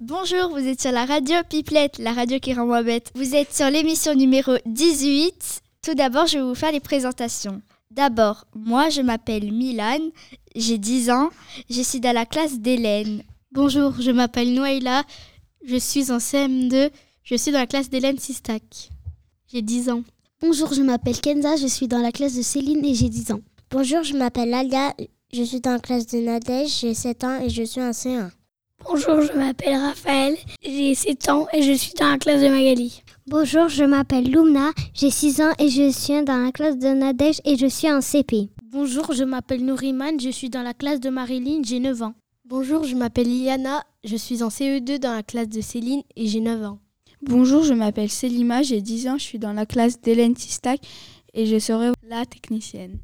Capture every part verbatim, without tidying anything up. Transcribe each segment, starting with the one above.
Bonjour, vous êtes sur la radio Pipelette, la radio qui rend moins bête. Vous êtes sur l'émission numéro dix-huit. Tout d'abord, je vais vous faire les présentations. D'abord, moi, je m'appelle Milan, j'ai dix ans, je suis dans la classe d'Hélène. Bonjour, je m'appelle Noaïla, je suis en C M deux, je suis dans la classe d'Hélène Sistac. J'ai dix ans. Bonjour, je m'appelle Kenza, je suis dans la classe de Céline et j'ai dix ans. Bonjour, je m'appelle Alia, je suis dans la classe de Nadège, j'ai sept ans et je suis en C un. Bonjour, je m'appelle Raphaël, j'ai sept ans et je suis dans la classe de Magali. Bonjour, je m'appelle Lumna, j'ai six ans et je suis dans la classe de Nadège et je suis en C P. Bonjour, je m'appelle Nouriman, je suis dans la classe de Marilyn, j'ai neuf ans. Bonjour, je m'appelle Iliana, je suis en C E deux dans la classe de Céline et j'ai neuf ans. Bonjour, je m'appelle Selima, j'ai dix ans, je suis dans la classe d'Hélène Sistac et je serai la technicienne.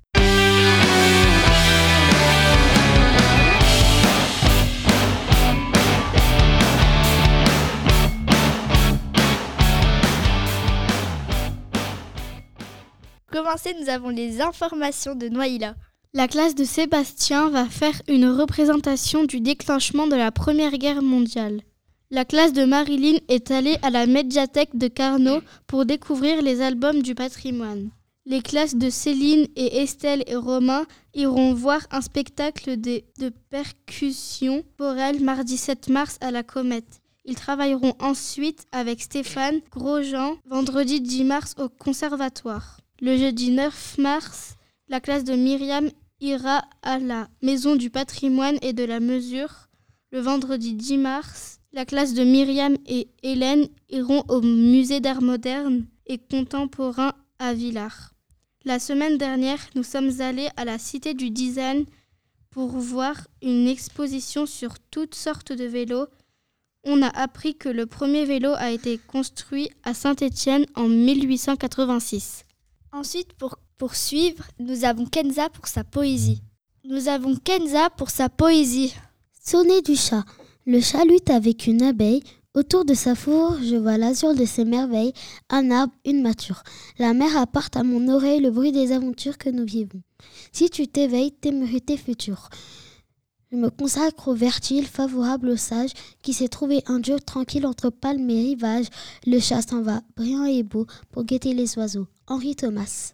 Pour commencer, nous avons les informations de Noaïla. La classe de Sébastien va faire une représentation du déclenchement de la Première Guerre mondiale. La classe de Marilyn est allée à la médiathèque de Carnot pour découvrir les albums du patrimoine. Les classes de Céline et Estelle et Romain iront voir un spectacle de, de percussion chorale mardi sept mars à la Comète. Ils travailleront ensuite avec Stéphane Grosjean vendredi dix mars au conservatoire. Le jeudi neuf mars, la classe de Myriam ira à la Maison du patrimoine et de la mesure. Le vendredi dix mars, la classe de Myriam et Hélène iront au musée d'art moderne et contemporain à Villars. La semaine dernière, nous sommes allés à la Cité du Design pour voir une exposition sur toutes sortes de vélos. On a appris que le premier vélo a été construit à Saint-Étienne en mille huit cent quatre-vingt-six. Ensuite, pour poursuivre, nous avons Kenza pour sa poésie. Nous avons Kenza pour sa poésie. Sonnet du chat. Le chat lutte avec une abeille. Autour de sa fourre, je vois l'azur de ses merveilles. Un arbre, une mâture. La mer apporte à mon oreille le bruit des aventures que nous vivons. Si tu t'éveilles, t'aimerais tes futurs. Je me consacre au fertile, favorable au sage, qui s'est trouvé un dieu tranquille entre palmes et rivages. Le chat s'en va, brillant et beau, pour guetter les oiseaux. Henri Thomas.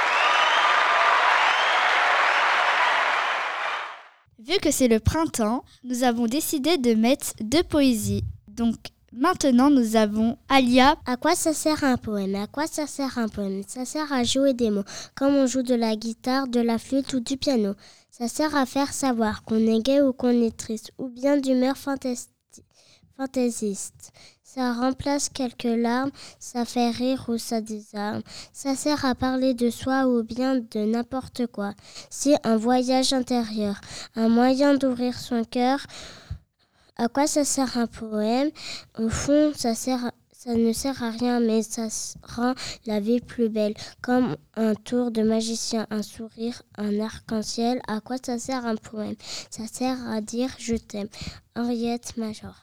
Vu que c'est le printemps, nous avons décidé de mettre deux poésies. Donc maintenant, nous avons Alia. À quoi ça sert un poème? À quoi ça sert un poème? Ça sert à jouer des mots, comme on joue de la guitare, de la flûte ou du piano. Ça sert à faire savoir qu'on est gai ou qu'on est triste, ou bien d'humeur fantasti- fantaisiste. Ça remplace quelques larmes, ça fait rire ou ça désarme. Ça sert à parler de soi ou bien de n'importe quoi. C'est un voyage intérieur, un moyen d'ouvrir son cœur. À quoi ça sert un poème? Au fond, ça sert, ça ne sert à rien, mais ça rend la vie plus belle. Comme un tour de magicien, un sourire, un arc-en-ciel. À quoi ça sert un poème? Ça sert à dire je t'aime. Henriette Major.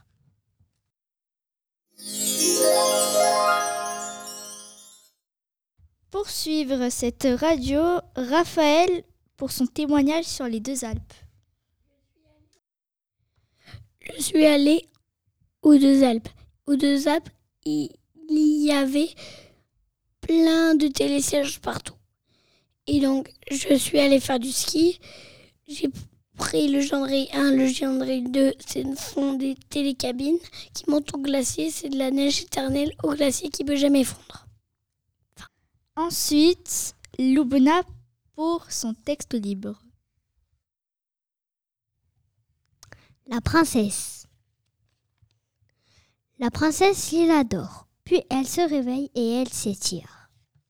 Pour suivre cette radio, Raphaël pour son témoignage sur les deux Alpes. Je suis allée aux deux Alpes. Aux deux Alpes, il y avait plein de télésièges partout. Et donc, je suis allée faire du ski. J'ai pris le Gendrey un, le Gendrey deux. Ce sont des télécabines qui montent au glacier. C'est de la neige éternelle au glacier qui ne peut jamais fondre. Enfin. Ensuite, Lubna pour son texte libre. La princesse. La princesse Lila dort, puis elle se réveille et elle s'étire.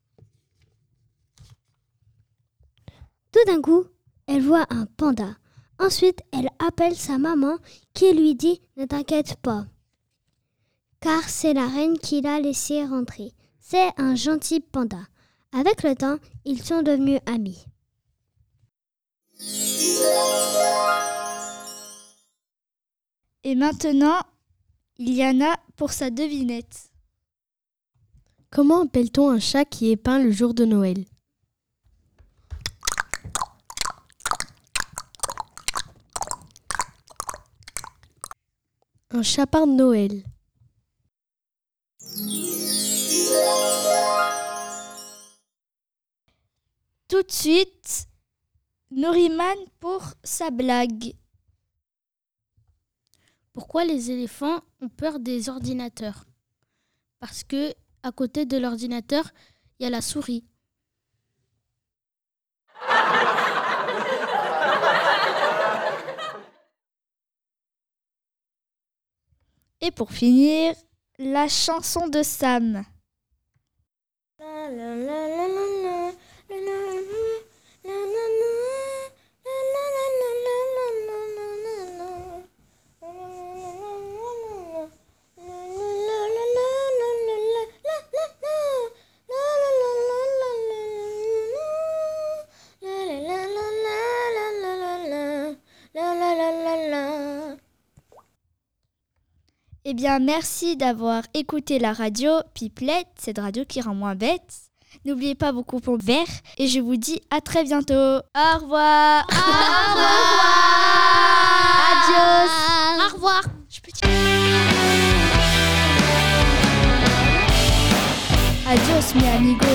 Tout d'un coup, elle voit un panda. Ensuite, elle appelle sa maman qui lui dit « Ne t'inquiète pas, car c'est la reine qui l'a laissé rentrer. C'est un gentil panda. » Avec le temps, ils sont devenus amis. Et maintenant, Iliana pour sa devinette. Comment appelle-t-on un chat qui est peint le jour de Noël? Un chapin de Noël. Tout de suite, Nouriman pour sa blague. Pourquoi les éléphants ont peur des ordinateurs? Parce que à côté de l'ordinateur, il y a la souris. Et pour finir, la chanson de Sam. Eh bien, merci d'avoir écouté la radio Pipelette, cette radio qui rend moins bête. N'oubliez pas vos coupons verts et je vous dis à très bientôt. Au revoir. Au revoir. Adios. Au revoir. Je peux dire... Adios, mi amigo.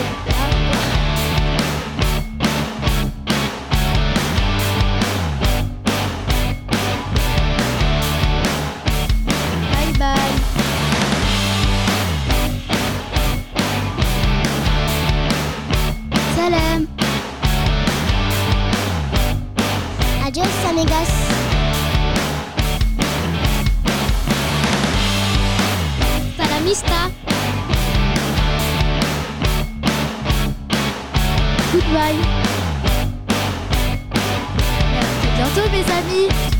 Bye bye. Salam. Adios, amigas. Salamista. Goodbye. À bientôt, mes amis.